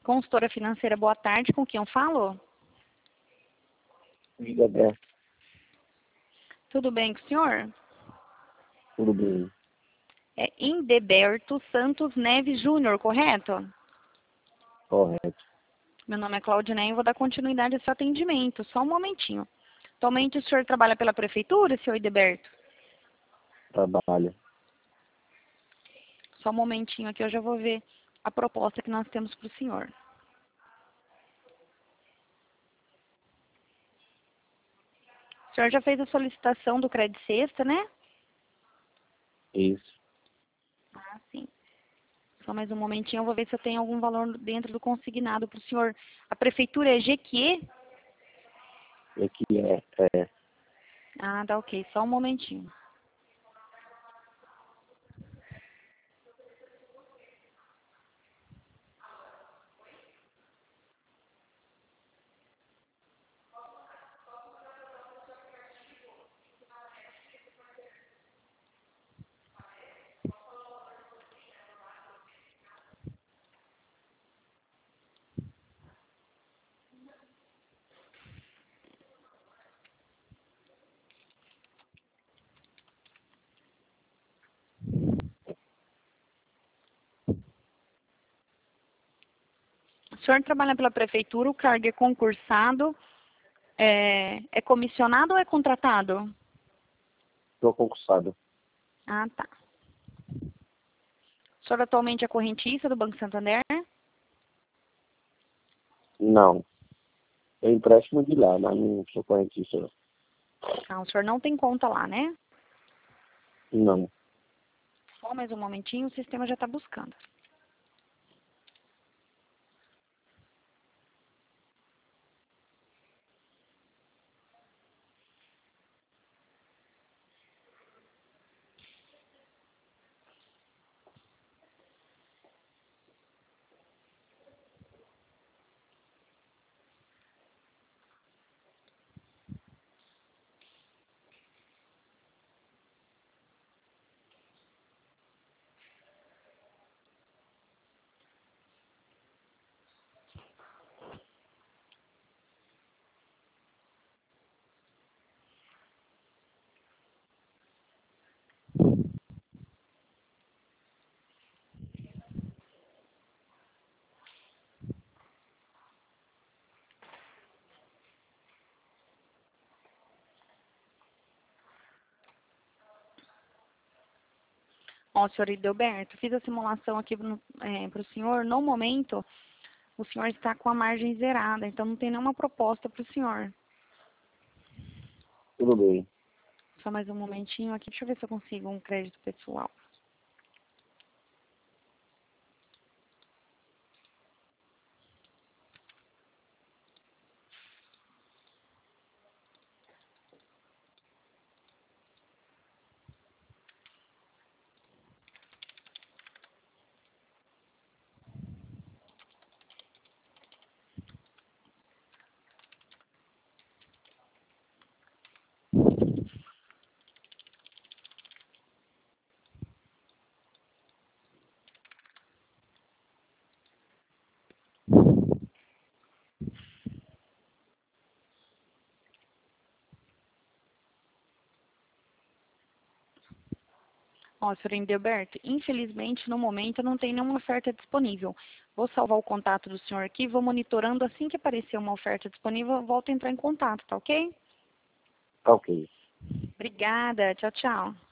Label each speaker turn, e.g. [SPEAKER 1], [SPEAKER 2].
[SPEAKER 1] Consultora financeira, boa tarde. Com quem eu falo?
[SPEAKER 2] Gilberto,
[SPEAKER 1] Tudo bem com o senhor?
[SPEAKER 2] tudo bem?
[SPEAKER 1] É Indeberto Santos Neves Júnior, correto?
[SPEAKER 2] Correto.
[SPEAKER 1] Meu nome é Claudinei e vou dar continuidade ao seu atendimento. Só um momentinho. Atualmente o senhor trabalha pela prefeitura, senhor Indeberto?
[SPEAKER 2] Trabalho.
[SPEAKER 1] Só um momentinho aqui, eu já vou ver a proposta que nós temos para o senhor. O senhor já fez a solicitação do Crédito Sexta, né?
[SPEAKER 2] Isso.
[SPEAKER 1] Ah, sim. Só mais um momentinho, eu vou ver se eu tenho algum valor dentro do consignado para o senhor. A prefeitura é Jequié?
[SPEAKER 2] Aqui é.
[SPEAKER 1] Ah, tá ok. Só um momentinho. O senhor trabalha pela prefeitura, o cargo é concursado, é comissionado ou é contratado?
[SPEAKER 2] Estou concursado.
[SPEAKER 1] Ah, tá. O senhor atualmente é correntista do Banco Santander?
[SPEAKER 2] Não. É empréstimo de lá, mas não sou correntista. Não.
[SPEAKER 1] Ah, o senhor não tem conta lá, né?
[SPEAKER 2] Não.
[SPEAKER 1] Só mais um momentinho, o sistema já está buscando. Ó, senhor Idelberto, fiz a simulação aqui para o senhor. No momento, o senhor está com a margem zerada, então não tem nenhuma proposta para o senhor.
[SPEAKER 2] Tudo bem.
[SPEAKER 1] Só mais um momentinho aqui, deixa eu ver se eu consigo um crédito pessoal. Ó, senhor Endelberto, infelizmente, no momento, não tem nenhuma oferta disponível. Vou salvar o contato do senhor aqui, vou monitorando. Assim que aparecer uma oferta disponível, eu volto a entrar em contato, tá ok?
[SPEAKER 2] Tá ok.
[SPEAKER 1] Obrigada. Tchau, tchau.